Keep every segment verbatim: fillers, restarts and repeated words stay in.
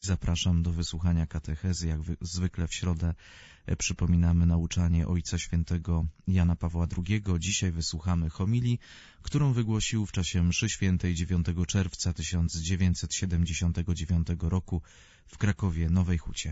zapraszam do wysłuchania katechezy. Jak zwykle w środę przypominamy nauczanie Ojca Świętego Jana Pawła drugiego. Dzisiaj wysłuchamy homilii, którą wygłosił w czasie mszy świętej dziewiątego czerwca tysiąc dziewięćset siedemdziesiątego dziewiątego roku w Krakowie Nowej Hucie.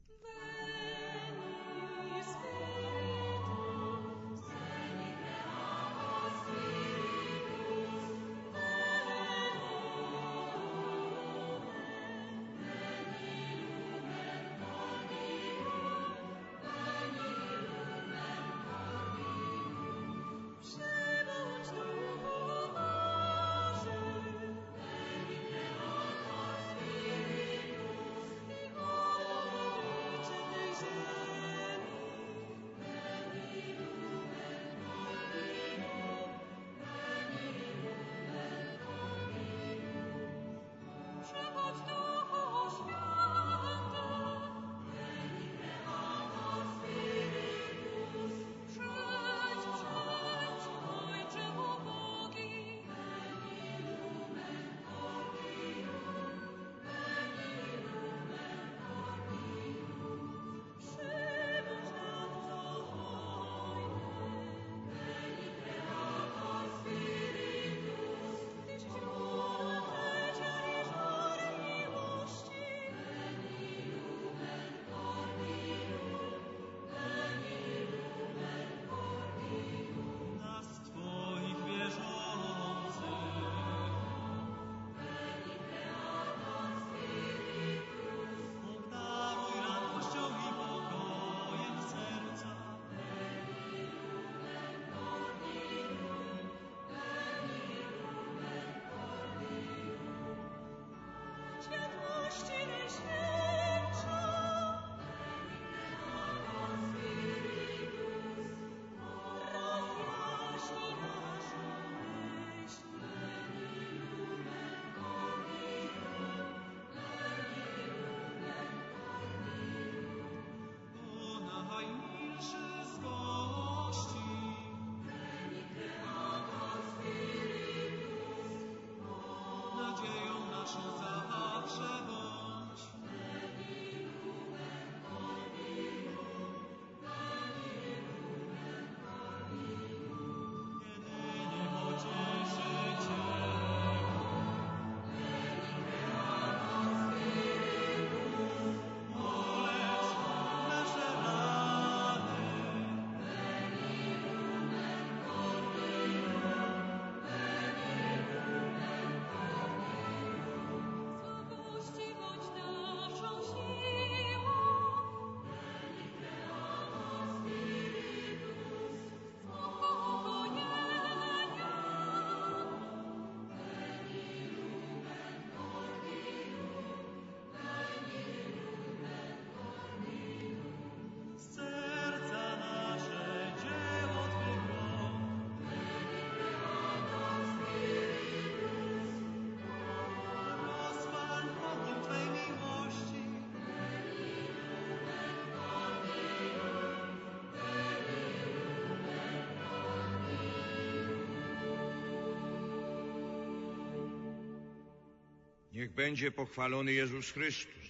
Niech będzie pochwalony Jezus Chrystus.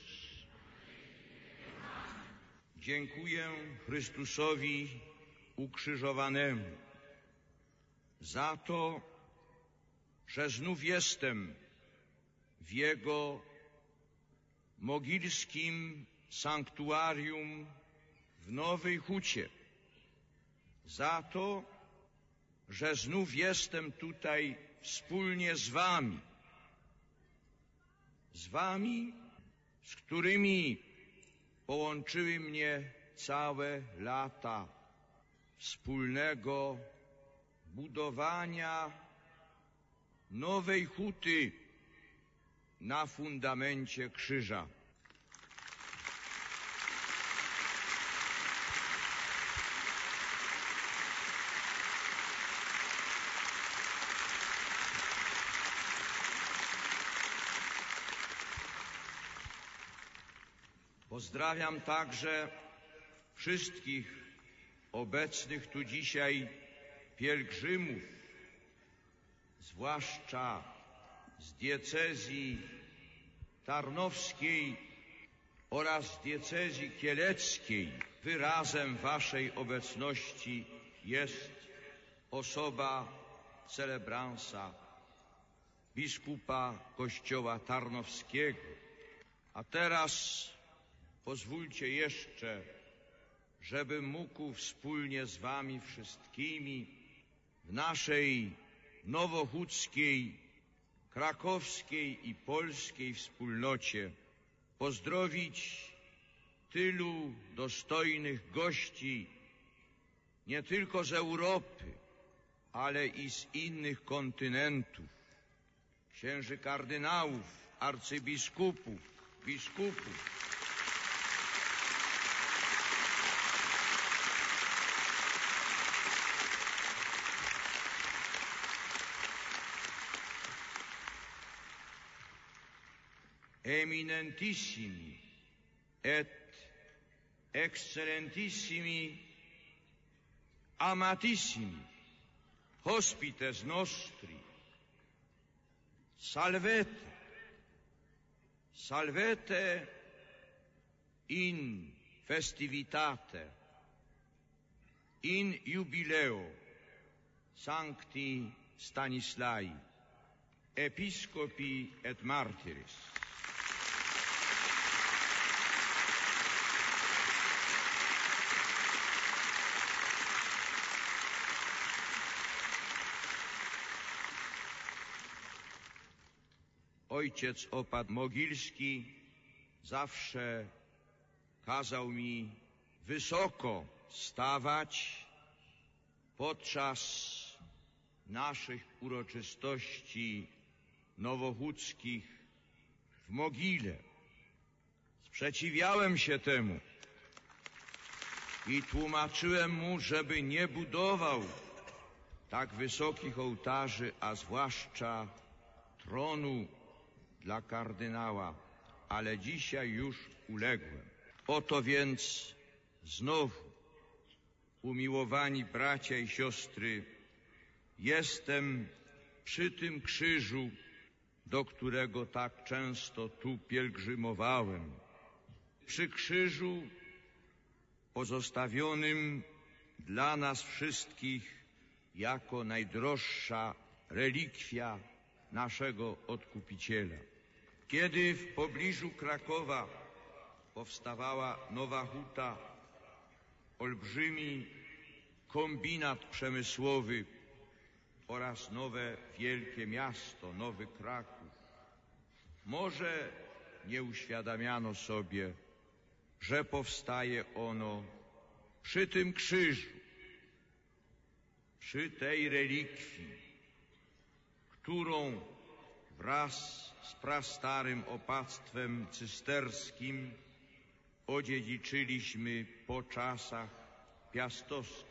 Dziękuję Chrystusowi ukrzyżowanemu za to, że znów jestem w Jego mogilskim sanktuarium w Nowej Hucie. Za to, że znów jestem tutaj wspólnie z Wami. Z Wami, z którymi połączyły mnie całe lata wspólnego budowania Nowej Huty na fundamencie krzyża. Pozdrawiam także wszystkich obecnych tu dzisiaj pielgrzymów, zwłaszcza z diecezji tarnowskiej oraz diecezji kieleckiej wyrazem waszej obecności jest osoba celebransa, biskupa Kościoła Tarnowskiego. A teraz pozwólcie jeszcze, żebym mógł wspólnie z wami wszystkimi w naszej nowochódzkiej, krakowskiej i polskiej wspólnocie pozdrowić tylu dostojnych gości nie tylko z Europy, ale i z innych kontynentów, księży kardynałów, arcybiskupów, biskupów. Eminentissimi et excellentissimi amatissimi hospites nostri, salvete, salvete in festivitate, in jubileo Sancti Stanislai, episcopi et martyris. Ojciec opat Mogilski zawsze kazał mi wysoko stawać podczas naszych uroczystości nowochódzkich w Mogile. Sprzeciwiałem się temu i tłumaczyłem mu, żeby nie budował tak wysokich ołtarzy, a zwłaszcza tronu dla kardynała, ale dzisiaj już uległem. Oto więc znowu, umiłowani bracia i siostry, jestem przy tym krzyżu, do którego tak często tu pielgrzymowałem. Przy krzyżu pozostawionym dla nas wszystkich jako najdroższa relikwia naszego Odkupiciela. Kiedy w pobliżu Krakowa powstawała Nowa Huta, olbrzymi kombinat przemysłowy oraz nowe wielkie miasto, Nowy Kraków, może nie uświadamiano sobie, że powstaje ono przy tym krzyżu, przy tej relikwii, którą wraz z prastarym opactwem cysterskim odziedziczyliśmy po czasach piastowskich.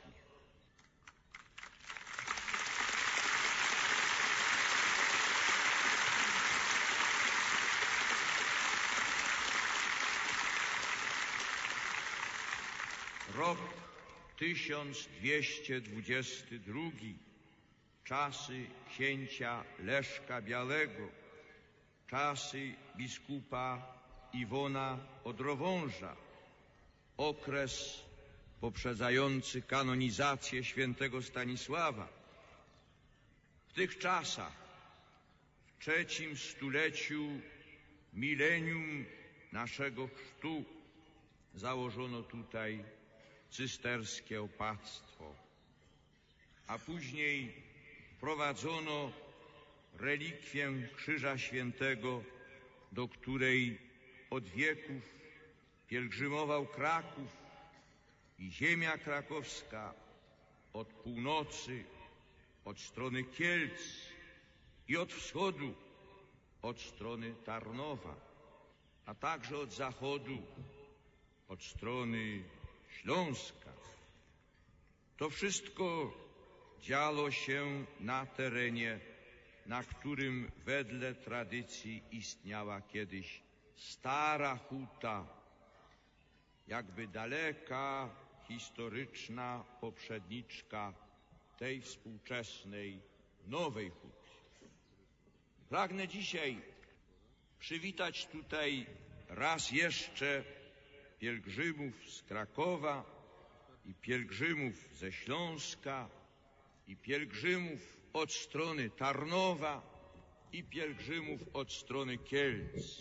Rok tysiąc dwieście dwudziesty drugi, czasy księcia Leszka Białego, czasy biskupa Iwona Odrowąża, okres poprzedzający kanonizację świętego Stanisława. W tych czasach, w trzecim stuleciu milenium naszego chrztu, założono tutaj cysterskie opactwo, a później wprowadzono relikwię Krzyża Świętego, do której od wieków pielgrzymował Kraków i ziemia krakowska od północy, od strony Kielc i od wschodu, od strony Tarnowa, a także od zachodu, od strony Śląska. To wszystko działo się na terenie, na którym wedle tradycji istniała kiedyś stara huta, jakby daleka, historyczna poprzedniczka tej współczesnej nowej huty. Pragnę dzisiaj przywitać tutaj raz jeszcze pielgrzymów z Krakowa i pielgrzymów ze Śląska i pielgrzymów od strony Tarnowa i pielgrzymów od strony Kielc.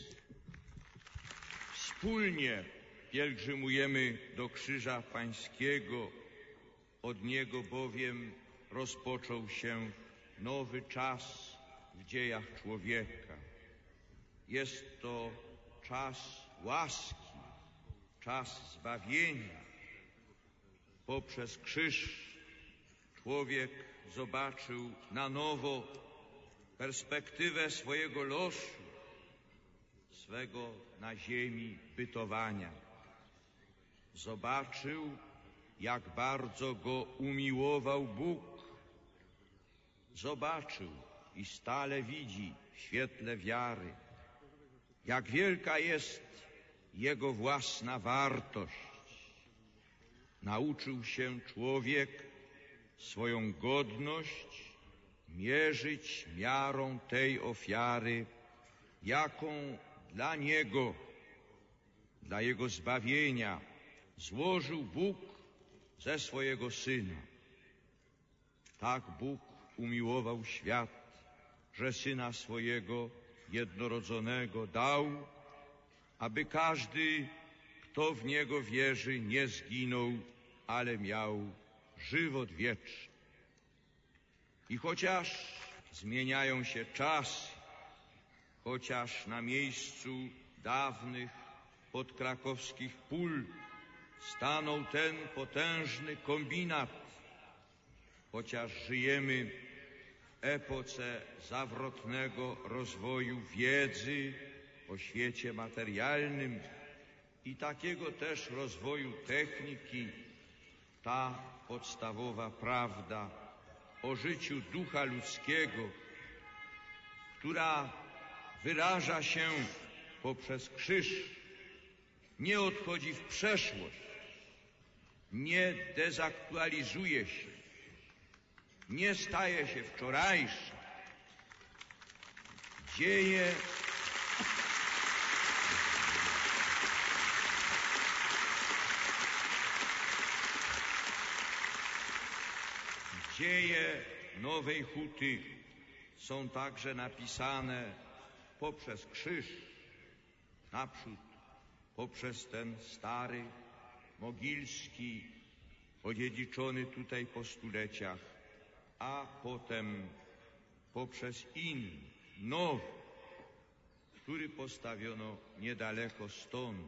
Wspólnie pielgrzymujemy do Krzyża Pańskiego, od Niego bowiem rozpoczął się nowy czas w dziejach człowieka. Jest to czas łaski, czas zbawienia. Poprzez krzyż człowiek zobaczył na nowo perspektywę swojego losu, swego na ziemi bytowania. Zobaczył, jak bardzo go umiłował Bóg. Zobaczył i stale widzi w świetle wiary, jak wielka jest jego własna wartość. Nauczył się człowiek swoją godność mierzyć miarą tej ofiary, jaką dla niego, dla jego zbawienia złożył Bóg ze swojego Syna. Tak Bóg umiłował świat, że Syna swojego jednorodzonego dał, aby każdy, kto w Niego wierzy, nie zginął, ale miał żywot wieczny. I chociaż zmieniają się czasy, chociaż na miejscu dawnych podkrakowskich pól stanął ten potężny kombinat, chociaż żyjemy w epoce zawrotnego rozwoju wiedzy o świecie materialnym i takiego też rozwoju techniki, ta podstawowa prawda o życiu ducha ludzkiego, która wyraża się poprzez krzyż, nie odchodzi w przeszłość, nie dezaktualizuje się, nie staje się wczorajsza. Dzieje Dzieje Nowej Huty są także napisane poprzez krzyż, naprzód poprzez ten stary, mogilski, odziedziczony tutaj po stuleciach, a potem poprzez inny, nowy, który postawiono niedaleko stąd.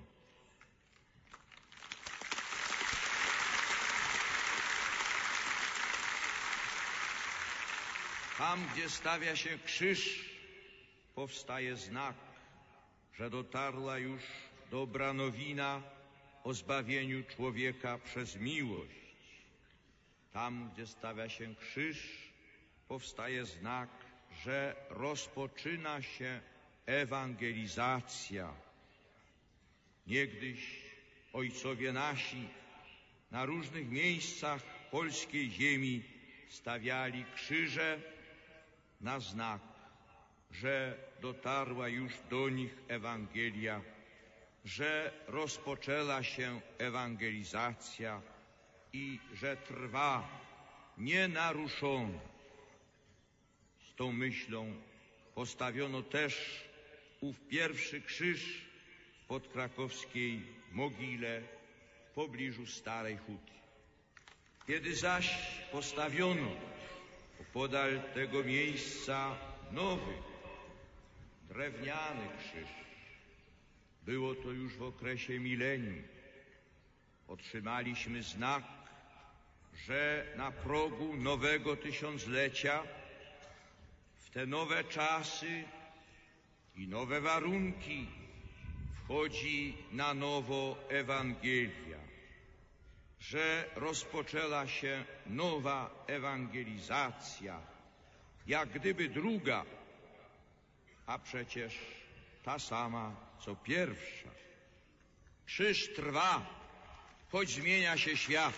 Tam, gdzie stawia się krzyż, powstaje znak, że dotarła już dobra nowina o zbawieniu człowieka przez miłość. Tam, gdzie stawia się krzyż, powstaje znak, że rozpoczyna się ewangelizacja. Niegdyś ojcowie nasi na różnych miejscach polskiej ziemi stawiali krzyże na znak, że dotarła już do nich Ewangelia, że rozpoczęła się ewangelizacja i że trwa nienaruszona. Z tą myślą postawiono też ów pierwszy krzyż w podkrakowskiej mogile w pobliżu Starej Huty. Kiedy zaś postawiono opodal tego miejsca nowy, drewniany krzyż, było to już w okresie milenium, otrzymaliśmy znak, że na progu nowego tysiąclecia, w te nowe czasy i nowe warunki wchodzi na nowo Ewangelia, że rozpoczęła się nowa ewangelizacja, jak gdyby druga, a przecież ta sama co pierwsza. Krzyż trwa, choć zmienia się świat.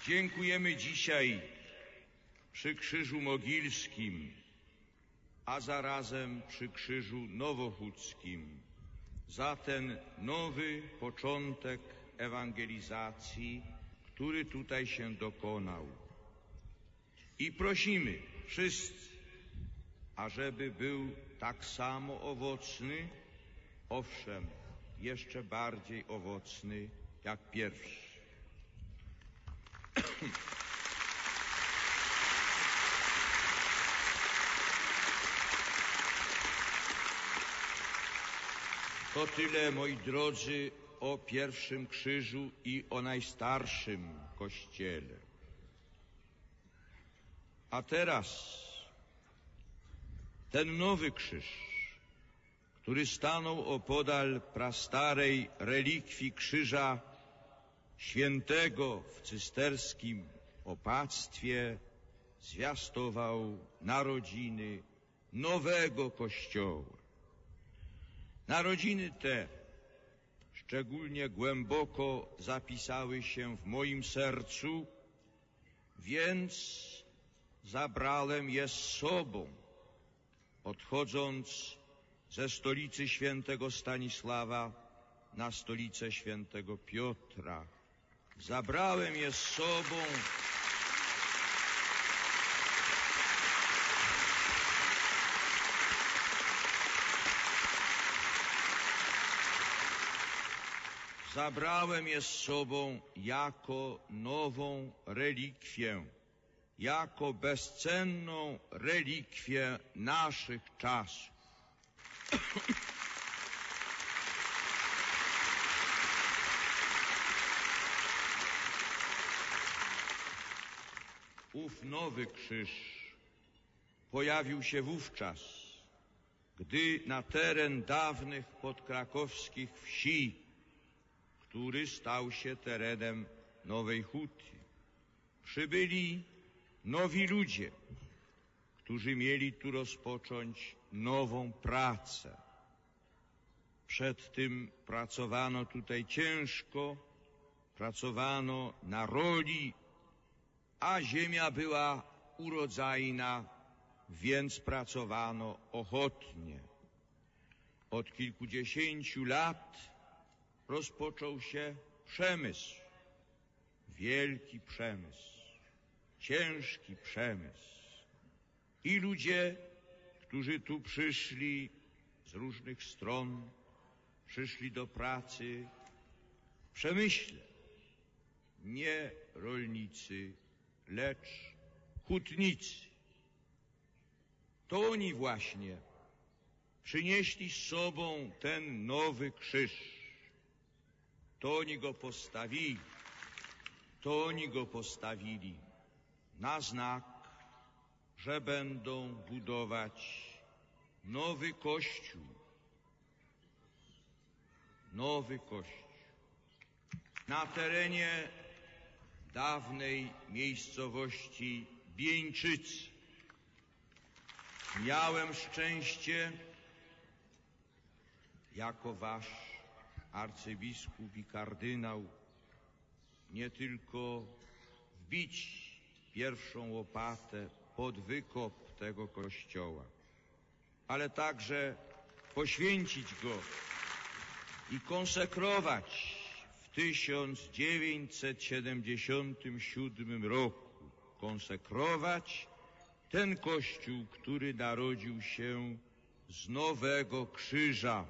Dziękujemy dzisiaj przy Krzyżu Mogilskim, a zarazem przy Krzyżu Nowochódzkim za ten nowy początek ewangelizacji, który tutaj się dokonał. I prosimy wszyscy, ażeby był tak samo owocny, owszem, jeszcze bardziej owocny jak pierwszy. To tyle, moi drodzy, o pierwszym krzyżu i o najstarszym Kościele. A teraz ten nowy krzyż, który stanął opodal prastarej relikwii krzyża świętego w cysterskim opactwie, zwiastował narodziny nowego Kościoła. Narodziny te szczególnie głęboko zapisały się w moim sercu, więc zabrałem je z sobą, odchodząc ze stolicy świętego Stanisława na stolicę świętego Piotra. Zabrałem je z sobą Zabrałem je z sobą jako nową relikwię, jako bezcenną relikwię naszych czasów. Ów nowy krzyż pojawił się wówczas, gdy na teren dawnych podkrakowskich wsi, który stał się terenem Nowej Huty, przybyli nowi ludzie, którzy mieli tu rozpocząć nową pracę. Przed tym pracowano tutaj ciężko, pracowano na roli, a ziemia była urodzajna, więc pracowano ochotnie. Od kilkudziesięciu lat rozpoczął się przemysł, wielki przemysł, ciężki przemysł. I ludzie, którzy tu przyszli z różnych stron, przyszli do pracy w przemyśle, nie rolnicy, lecz hutnicy. To oni właśnie przynieśli z sobą ten nowy krzyż. To oni go postawili, to oni go postawili na znak, że będą budować nowy Kościół. Nowy Kościół. Na terenie dawnej miejscowości Bieńczycy. Miałem szczęście jako wasz arcybiskup i kardynał nie tylko wbić pierwszą łopatę pod wykop tego kościoła, ale także poświęcić go i konsekrować w tysiąc dziewięćset siedemdziesiątym siódmym roku, konsekrować ten kościół, który narodził się z nowego krzyża.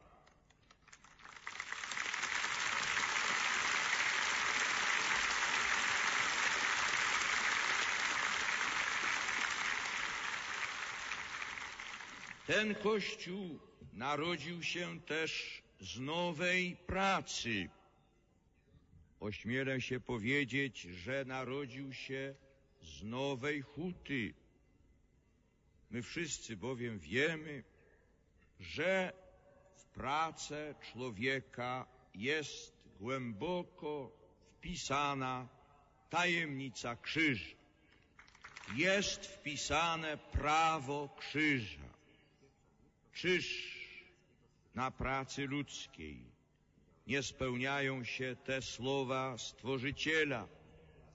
Ten Kościół narodził się też z nowej pracy. Ośmielę się powiedzieć, że narodził się z nowej huty. My wszyscy bowiem wiemy, że w pracę człowieka jest głęboko wpisana tajemnica krzyża. Jest wpisane prawo krzyża. Czyż na pracy ludzkiej nie spełniają się te słowa Stworzyciela?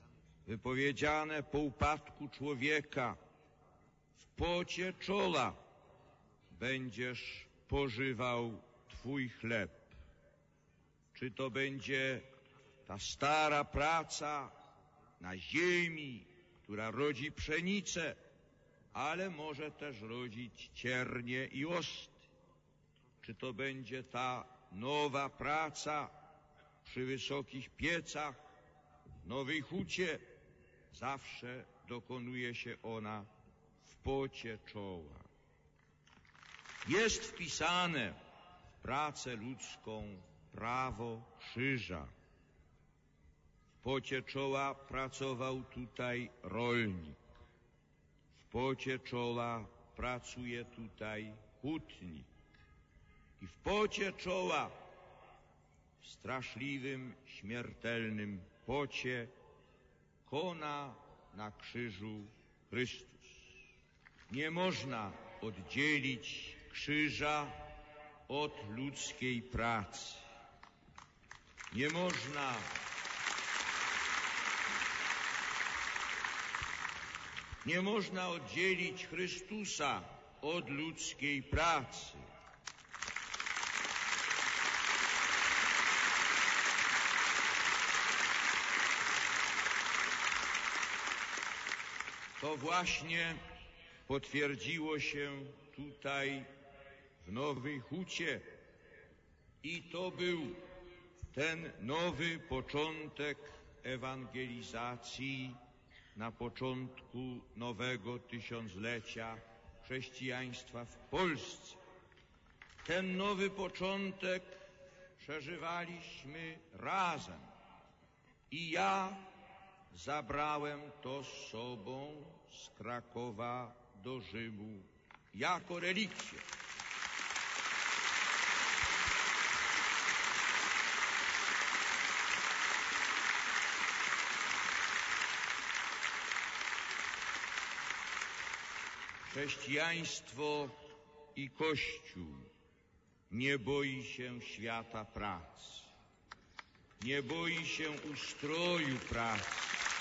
wypowiedziane po upadku człowieka, w pocie czoła będziesz pożywał Twój chleb. Czy to będzie ta stara praca na ziemi, która rodzi pszenicę, ale może też rodzić ciernie i osty. Czy to będzie ta nowa praca przy wysokich piecach, w Nowej Hucie? Zawsze dokonuje się ona w pocie czoła. Jest wpisane w pracę ludzką prawo krzyża. W pocie czoła pracował tutaj rolnik. W pocie czoła pracuje tutaj hutnik. I w pocie czoła, w straszliwym, śmiertelnym pocie, kona na krzyżu Chrystus. Nie można oddzielić krzyża od ludzkiej pracy. Nie można nie można oddzielić Chrystusa od ludzkiej pracy. To właśnie potwierdziło się tutaj w Nowej Hucie i to był ten nowy początek ewangelizacji na początku nowego tysiąclecia chrześcijaństwa w Polsce. Ten nowy początek przeżywaliśmy razem i ja zabrałem to z sobą z Krakowa do Rzymu jako relikwię. Chrześcijaństwo i Kościół nie boi się świata pracy, nie boi się ustroju pracy.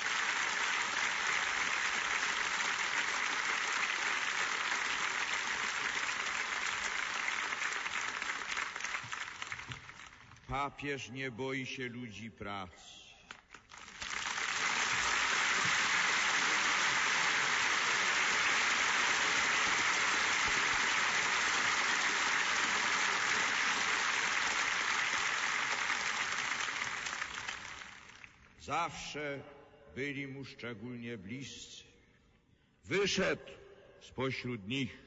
Papież nie boi się ludzi pracy. Zawsze byli mu szczególnie bliscy. Wyszedł spośród nich.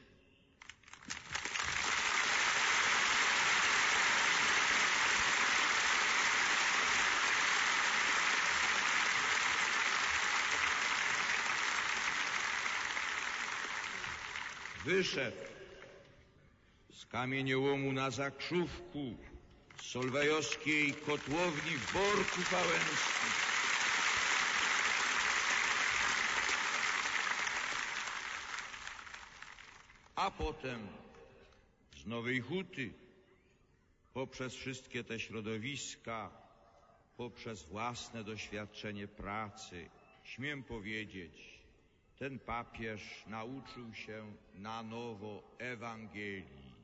Wyszedł z kamieniołomu na Zakrzówku, z solwejowskiej kotłowni w Borku Pałęskim. A potem z Nowej Huty, poprzez wszystkie te środowiska, poprzez własne doświadczenie pracy, śmiem powiedzieć, ten papież nauczył się na nowo Ewangelii.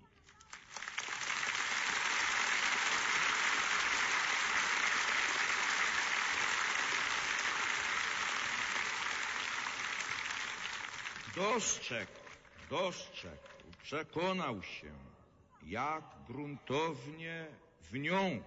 Dostrzegł, dostrzegł, przekonał się, jak gruntownie w nią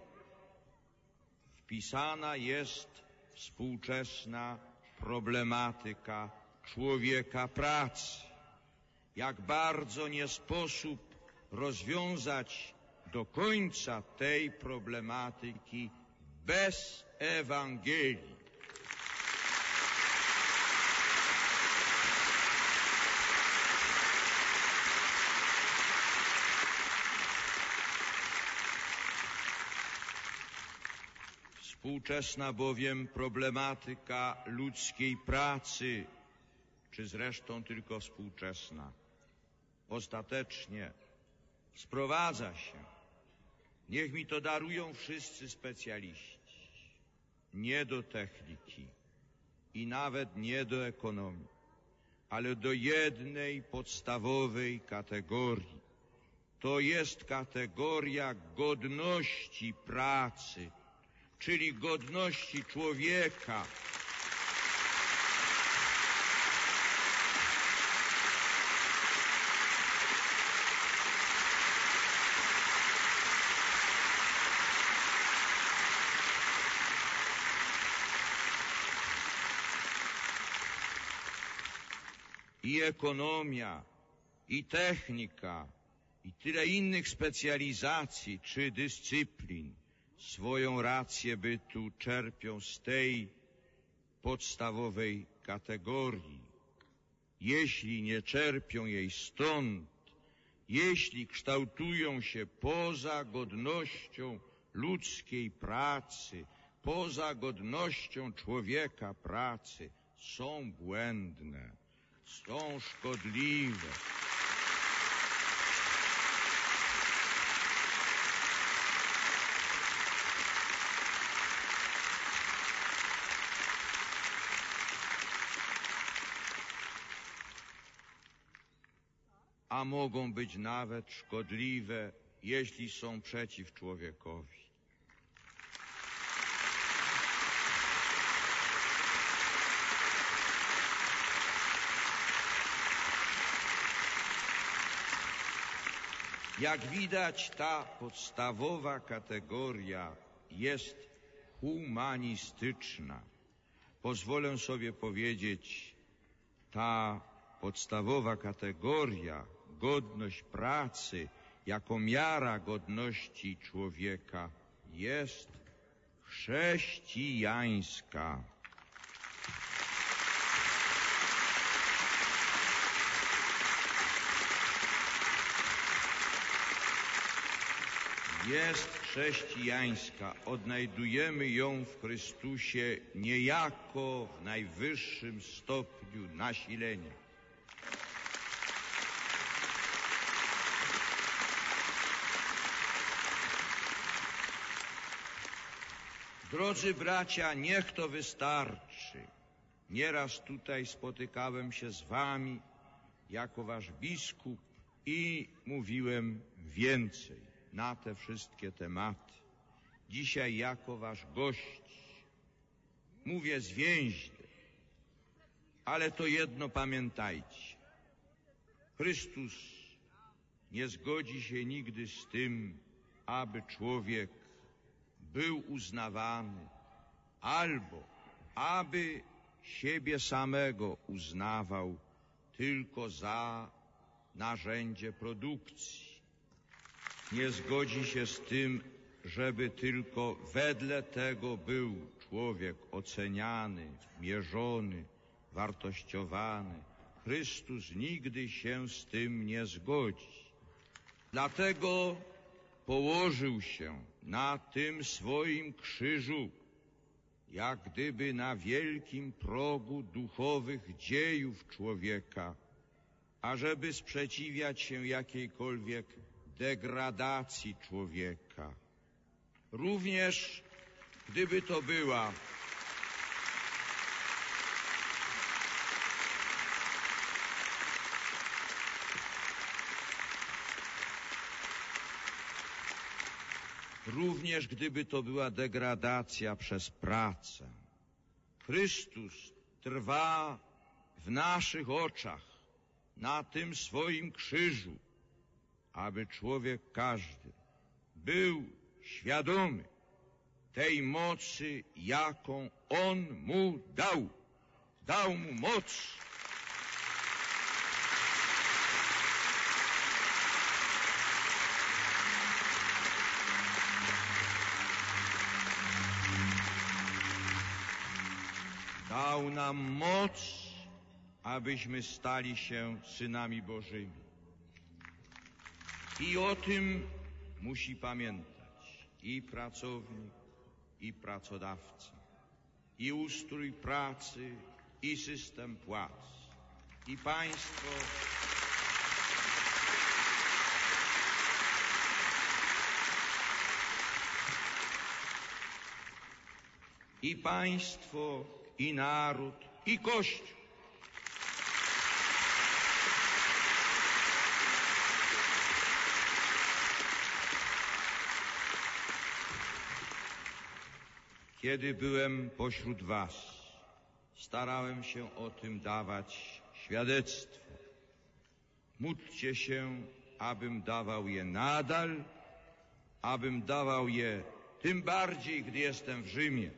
wpisana jest współczesna problematyka człowieka pracy. Jak bardzo nie sposób rozwiązać do końca tej problematyki bez Ewangelii. Współczesna bowiem problematyka ludzkiej pracy, czy zresztą tylko współczesna, ostatecznie sprowadza się, niech mi to darują wszyscy specjaliści, nie do techniki, i nawet nie do ekonomii, ale do jednej podstawowej kategorii. To jest kategoria godności pracy, czyli godności człowieka. I ekonomia, i technika, i tyle innych specjalizacji czy dyscyplin swoją rację bytu czerpią z tej podstawowej kategorii. Jeśli nie czerpią jej stąd, jeśli kształtują się poza godnością ludzkiej pracy, poza godnością człowieka pracy, są błędne, są szkodliwe. A mogą być nawet szkodliwe, jeśli są przeciw człowiekowi. Jak widać, ta podstawowa kategoria jest humanistyczna. Pozwolę sobie powiedzieć, ta podstawowa kategoria, godność pracy jako miara godności człowieka, jest chrześcijańska. Jest chrześcijańska. Odnajdujemy ją w Chrystusie niejako w najwyższym stopniu nasilenia. Drodzy bracia, niech to wystarczy. Nieraz tutaj spotykałem się z wami jako wasz biskup i mówiłem więcej na te wszystkie tematy. Dzisiaj jako wasz gość mówię zwięźle, ale to jedno pamiętajcie. Chrystus nie zgodzi się nigdy z tym, aby człowiek był uznawany albo aby siebie samego uznawał tylko za narzędzie produkcji. Nie zgodzi się z tym, żeby tylko wedle tego był człowiek oceniany, mierzony, wartościowany. Chrystus nigdy się z tym nie zgodzi. Dlatego położył się na tym swoim krzyżu, jak gdyby na wielkim progu duchowych dziejów człowieka, ażeby sprzeciwiać się jakiejkolwiek degradacji człowieka. Również gdyby to była również gdyby to była degradacja przez pracę. Chrystus trwa w naszych oczach na tym swoim krzyżu, aby człowiek każdy był świadomy tej mocy, jaką On mu dał. Dał mu moc. Dał nam moc, abyśmy stali się synami Bożymi. I o tym musi pamiętać i pracownik, i pracodawca, i ustrój pracy, i system płac, i państwo. I państwo, i naród, i Kościół. Kiedy byłem pośród was, starałem się o tym dawać świadectwo. Módlcie się, abym dawał je nadal, abym dawał je tym bardziej, gdy jestem w Rzymie.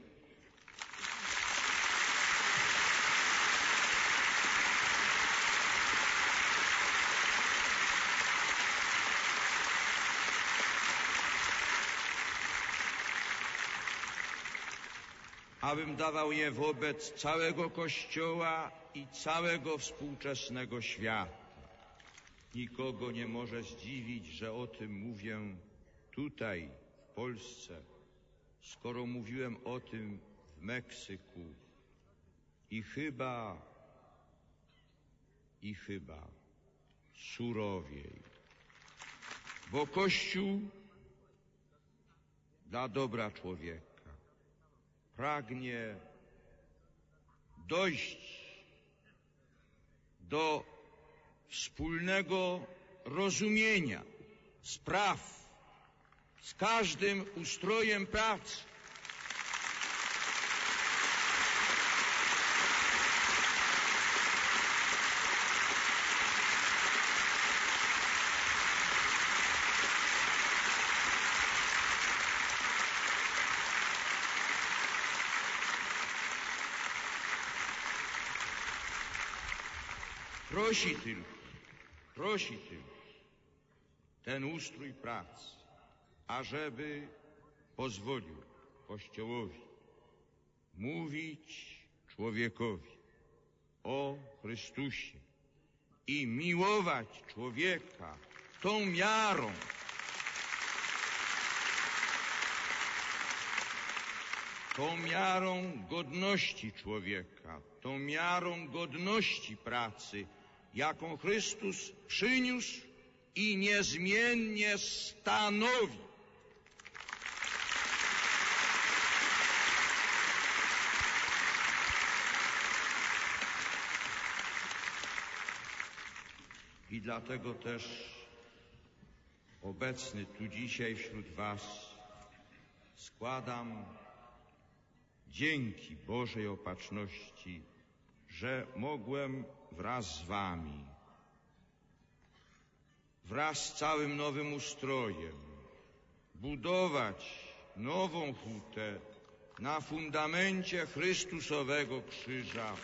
Abym dawał je wobec całego Kościoła i całego współczesnego świata. Nikogo nie może zdziwić, że o tym mówię tutaj, w Polsce, skoro mówiłem o tym w Meksyku i chyba, i chyba surowiej. Bo Kościół dla dobra człowieka pragnie dojść do wspólnego rozumienia spraw z każdym ustrojem pracy. Prosi tylko, prosi tylko ten ustrój pracy, ażeby pozwolił Kościołowi mówić człowiekowi o Chrystusie i miłować człowieka tą miarą, tą miarą godności człowieka, tą miarą godności pracy, jaką Chrystus przyniósł i niezmiennie stanowi. I dlatego też obecny tu dzisiaj wśród was składam dzięki Bożej Opatrzności, że mogłem wraz z wami, wraz z całym nowym ustrojem budować nową hutę na fundamencie Chrystusowego krzyża.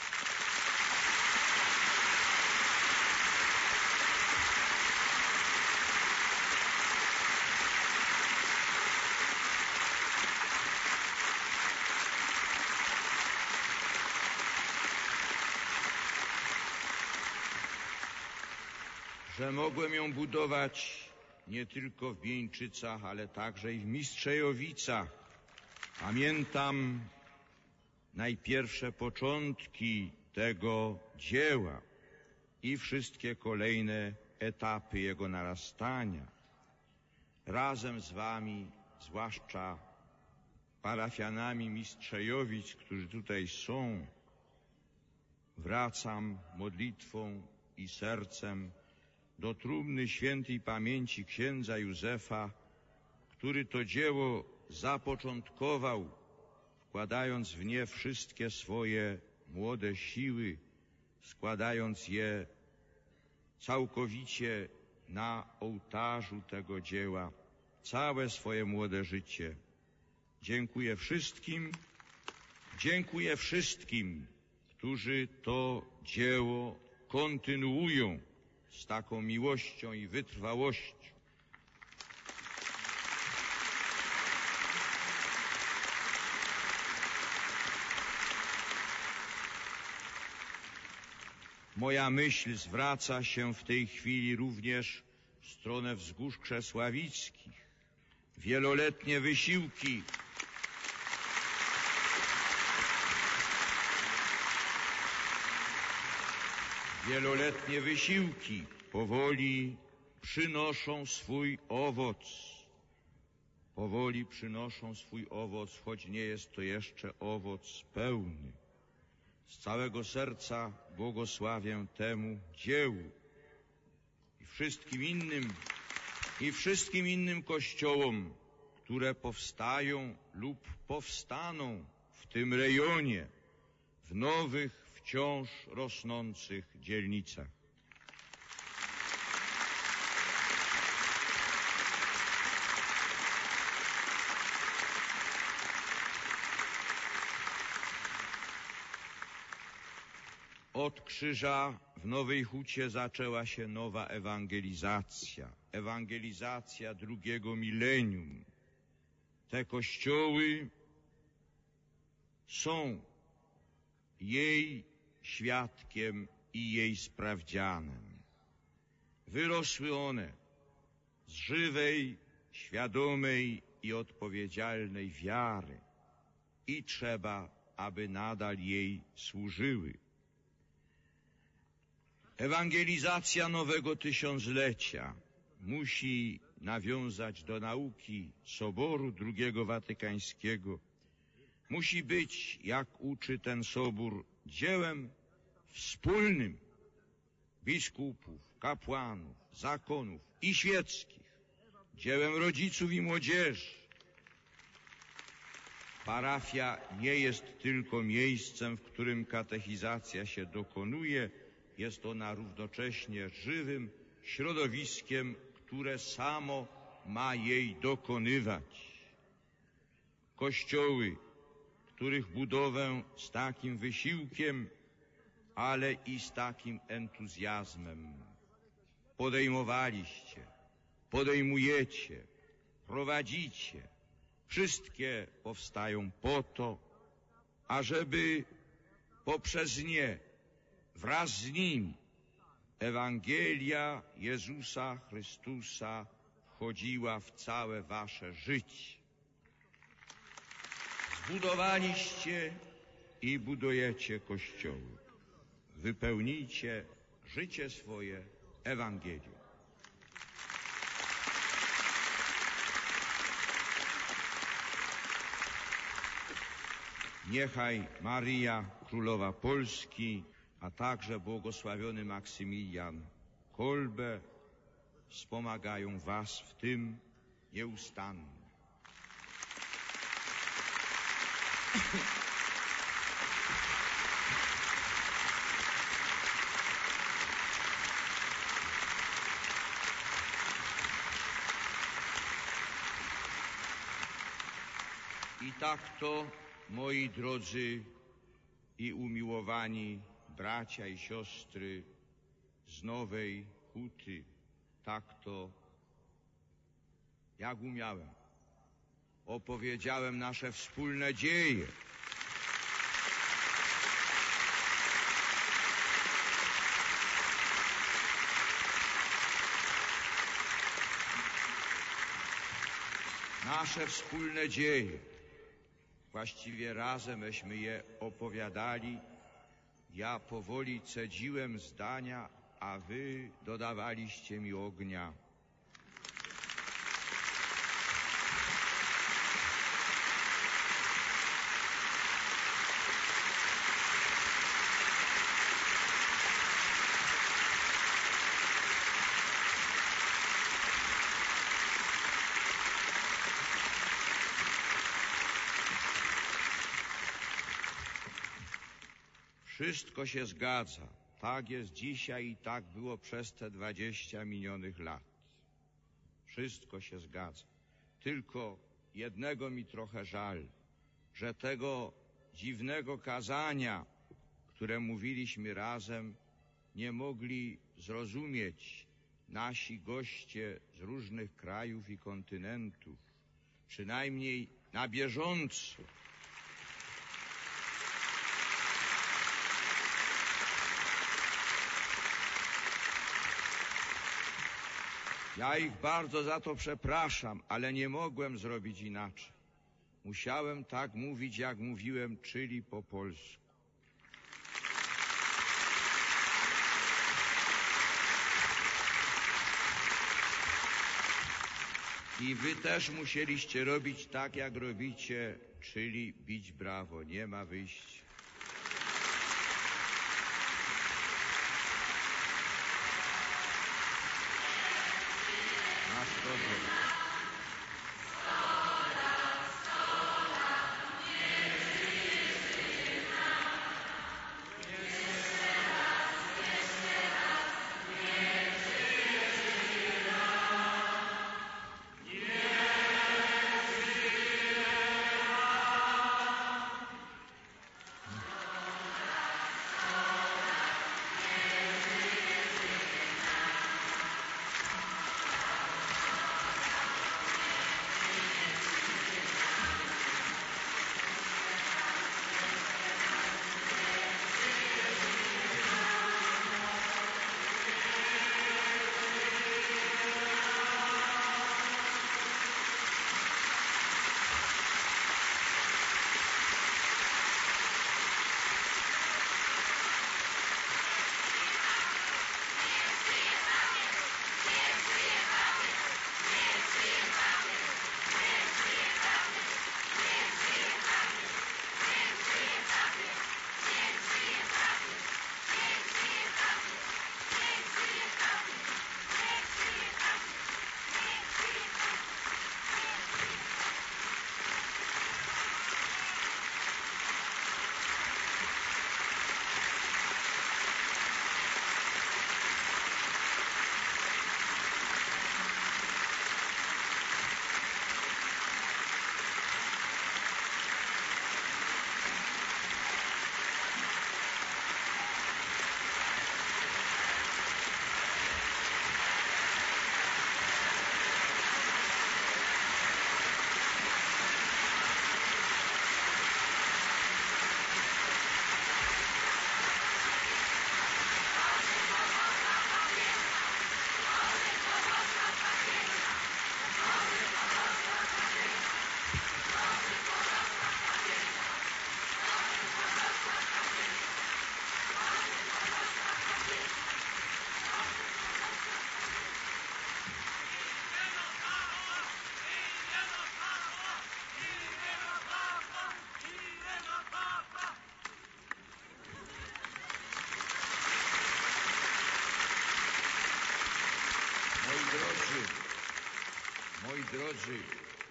Że mogłem ją budować nie tylko w Bieńczycach, ale także i w Mistrzejowicach. Pamiętam najpierwsze początki tego dzieła i wszystkie kolejne etapy jego narastania. Razem z wami, zwłaszcza parafianami Mistrzejowic, którzy tutaj są, wracam modlitwą i sercem do trumny świętej pamięci księdza Józefa, który to dzieło zapoczątkował, wkładając w nie wszystkie swoje młode siły, składając je całkowicie na ołtarzu tego dzieła, całe swoje młode życie. Dziękuję wszystkim, dziękuję wszystkim, którzy to dzieło kontynuują z taką miłością i wytrwałością. Moja myśl zwraca się w tej chwili również w stronę wzgórz krzesławickich. Wieloletnie wysiłki Wieloletnie wysiłki powoli przynoszą swój owoc. Powoli przynoszą swój owoc, choć nie jest to jeszcze owoc pełny. Z całego serca błogosławię temu dziełu i wszystkim innym, i wszystkim innym kościołom, które powstają lub powstaną w tym rejonie, w nowych, wciąż rosnących dzielnicach. Od krzyża w Nowej Hucie zaczęła się nowa ewangelizacja, ewangelizacja drugiego milenium. Te kościoły są jej świadkiem i jej sprawdzianem. Wyrosły one z żywej, świadomej i odpowiedzialnej wiary i trzeba, aby nadal jej służyły. Ewangelizacja nowego tysiąclecia musi nawiązać do nauki Soboru drugiego Watykańskiego. Musi być, jak uczy ten Sobór, dziełem wspólnym biskupów, kapłanów, zakonów i świeckich, dziełem rodziców i młodzieży. Parafia nie jest tylko miejscem, w którym katechizacja się dokonuje, jest ona równocześnie żywym środowiskiem, które samo ma jej dokonywać. Kościoły, których budowę z takim wysiłkiem, ale i z takim entuzjazmem podejmowaliście, podejmujecie, prowadzicie, wszystkie powstają po to, ażeby poprzez nie, wraz z nimi, Ewangelia Jezusa Chrystusa wchodziła w całe wasze życie. Zbudowaliście i budujecie kościoły. Wypełnijcie życie swoje Ewangelią. Niechaj Maryja, Królowa Polski, a także błogosławiony Maksymilian Kolbe wspomagają was w tym nieustannie. I tak to, moi drodzy i umiłowani bracia i siostry z Nowej Huty, tak to, jak umiałem, opowiedziałem nasze wspólne dzieje. Nasze wspólne dzieje. Właściwie razemśmy je opowiadali. Ja powoli cedziłem zdania, a wy dodawaliście mi ognia. Wszystko się zgadza. Tak jest dzisiaj i tak było przez te dwadzieścia minionych lat. Wszystko się zgadza. Tylko jednego mi trochę żal, że tego dziwnego kazania, które mówiliśmy razem, nie mogli zrozumieć nasi goście z różnych krajów i kontynentów, przynajmniej na bieżąco. Ja ich bardzo za to przepraszam, ale nie mogłem zrobić inaczej. Musiałem tak mówić, jak mówiłem, czyli po polsku. I wy też musieliście robić tak, jak robicie, czyli bić brawo. Nie ma wyjścia. Tobie. Moi drodzy,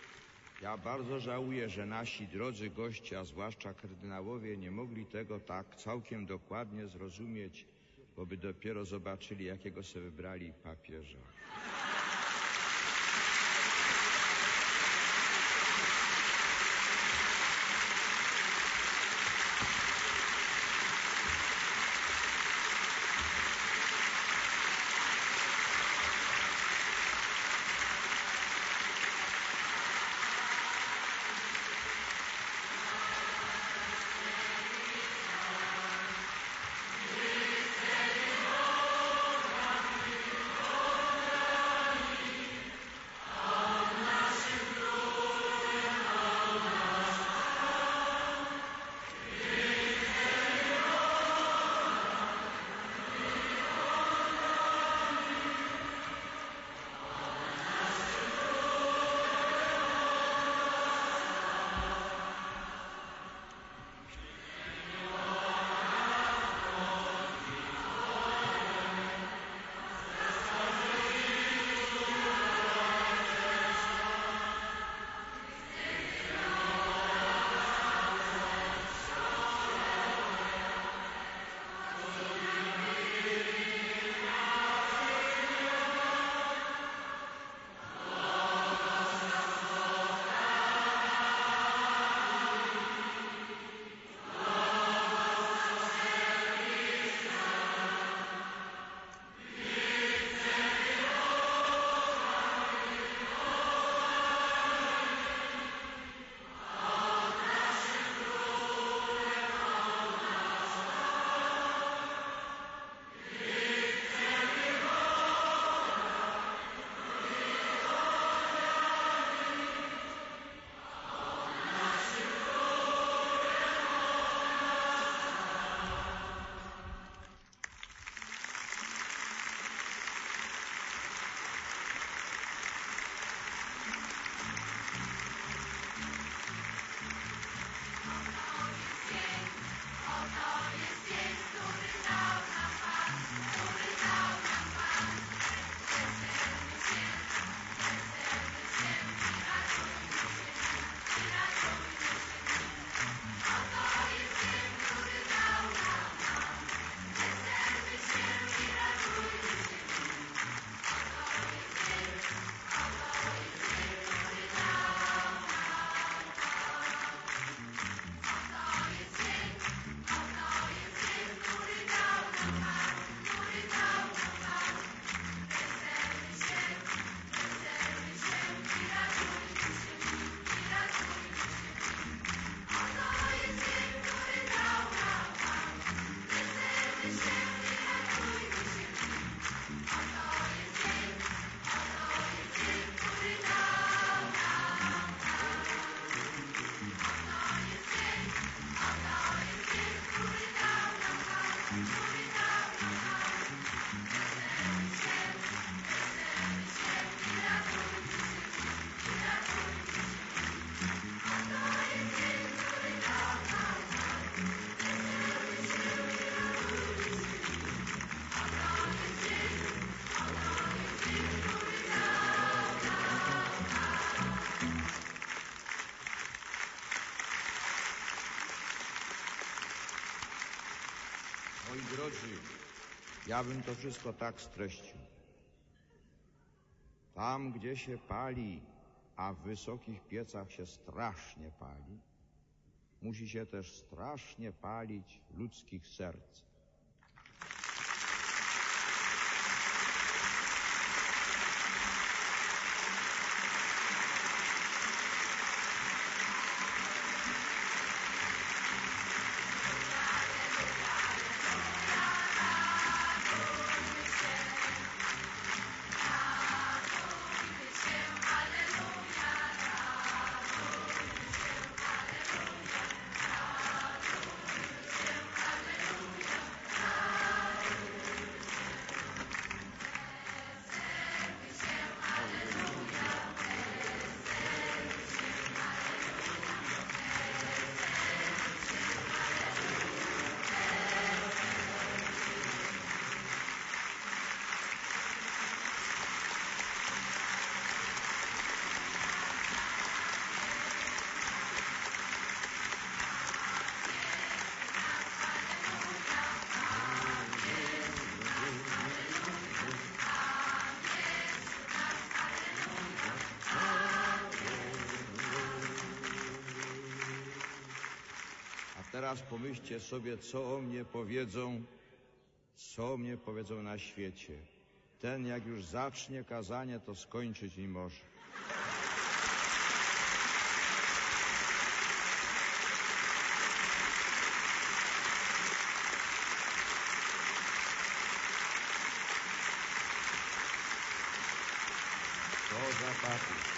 ja bardzo żałuję, że nasi drodzy goście, a zwłaszcza kardynałowie, nie mogli tego tak całkiem dokładnie zrozumieć, bo by dopiero zobaczyli, jakiego sobie wybrali papieża. wierzy, ja bym to wszystko tak streścił. Tam, gdzie się pali, a w wysokich piecach się strasznie pali, musi się też strasznie palić w ludzkich sercach. Teraz pomyślcie sobie, co o mnie powiedzą, co o mnie powiedzą na świecie. Ten, jak już zacznie kazanie, to skończyć nie może. Co za papież.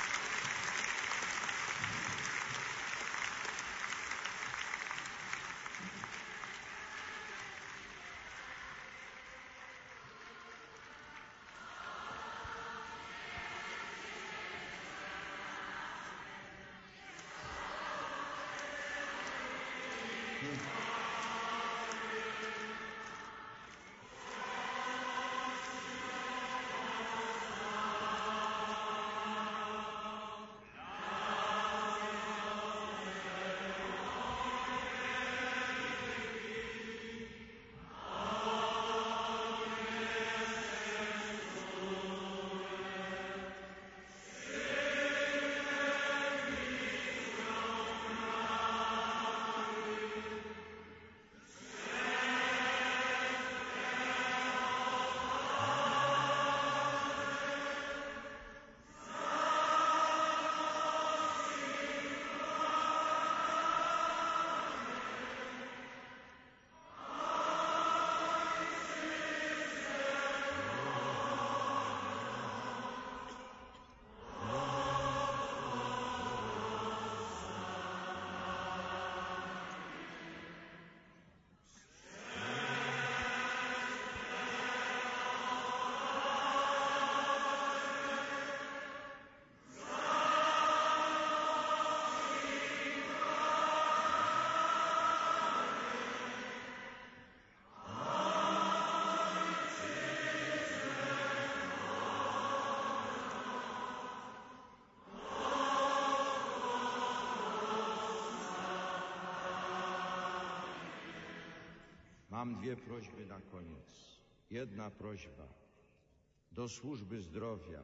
Mam dwie prośby na koniec. Jedna prośba do służby zdrowia,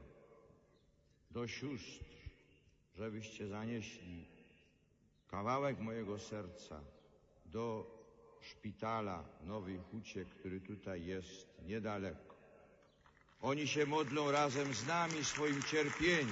do sióstr, żebyście zanieśli kawałek mojego serca do szpitala w Nowej Hucie, który tutaj jest niedaleko. Oni się modlą razem z nami w swoim cierpieniu.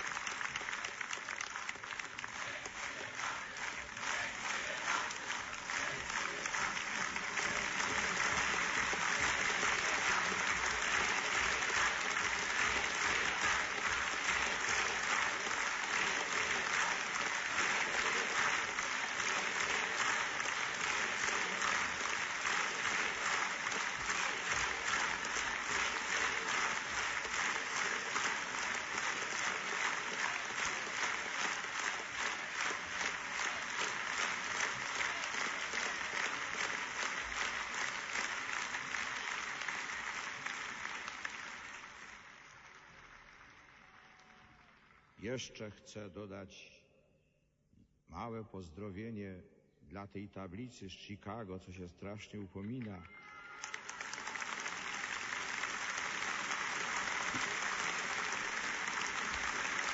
Jeszcze chcę dodać małe pozdrowienie dla tej tablicy z Chicago, co się strasznie upomina.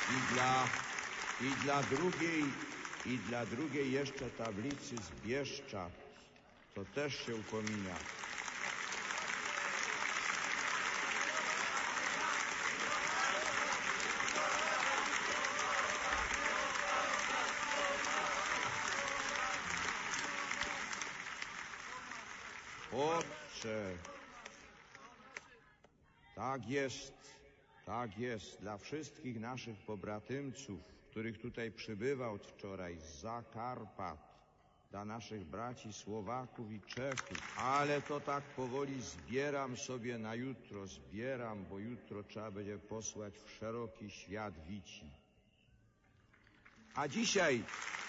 I dla, i dla drugiej, i dla drugiej jeszcze tablicy z Bieszczad, to też się upomina. Otcze, tak jest, tak jest dla wszystkich naszych pobratymców, których tutaj przybywa od wczoraj z Zakarpat, dla naszych braci Słowaków i Czechów, ale to tak powoli zbieram sobie na jutro, zbieram, bo jutro trzeba będzie posłać w szeroki świat wici. A dzisiaj,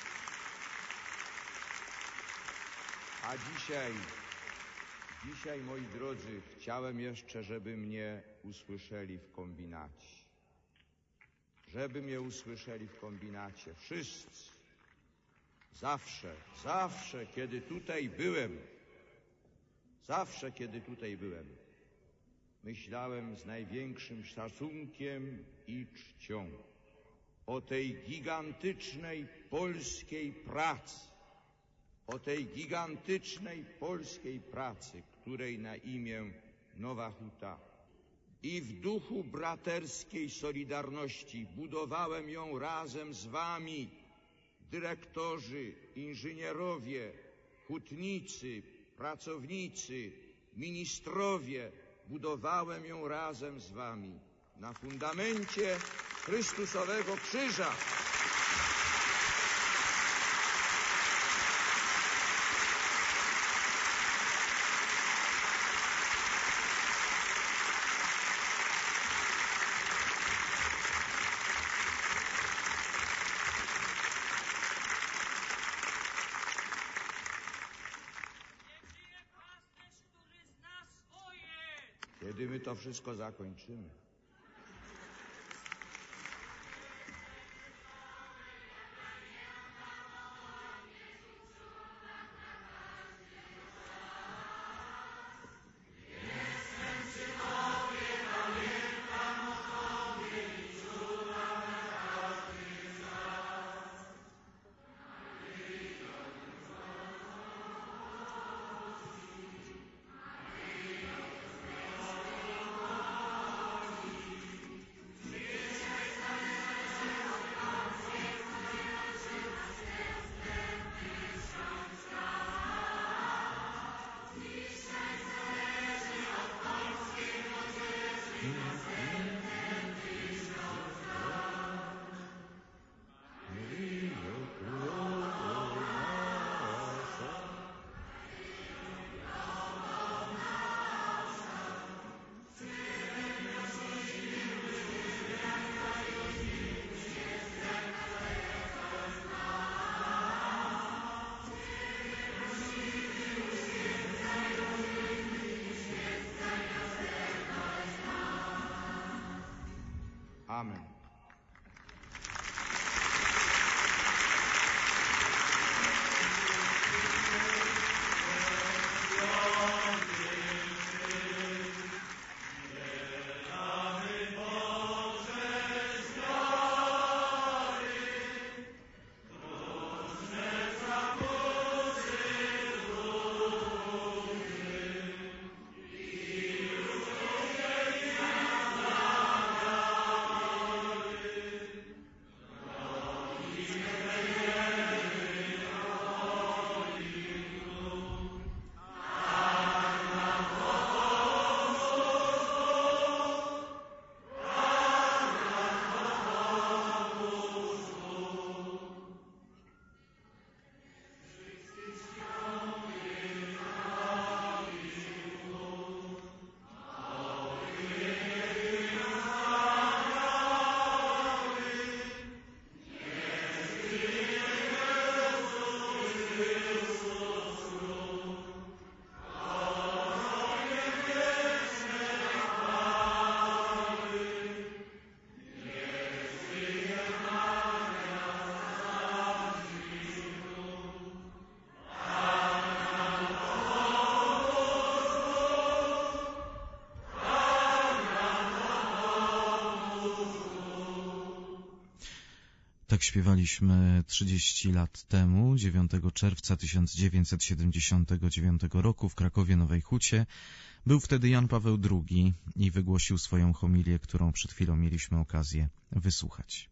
a dzisiaj, dzisiaj, moi drodzy, chciałem jeszcze, żeby mnie usłyszeli w kombinacie. Żeby mnie usłyszeli w kombinacie. Wszyscy. Zawsze, zawsze, kiedy tutaj byłem, zawsze, kiedy tutaj byłem, myślałem z największym szacunkiem i czcią o tej gigantycznej polskiej pracy, o tej gigantycznej polskiej pracy, której na imię Nowa Huta. I w duchu braterskiej solidarności budowałem ją razem z wami, dyrektorzy, inżynierowie, hutnicy, pracownicy, ministrowie. Budowałem ją razem z wami na fundamencie Chrystusowego krzyża. Kiedy my to wszystko zakończymy? Amen. Tak śpiewaliśmy trzydzieści lat temu, dziewiątego czerwca tysiąc dziewięćset siedemdziesiątego dziewiątego roku w Krakowie Nowej Hucie. Był wtedy Jan Paweł drugi i wygłosił swoją homilię, którą przed chwilą mieliśmy okazję wysłuchać.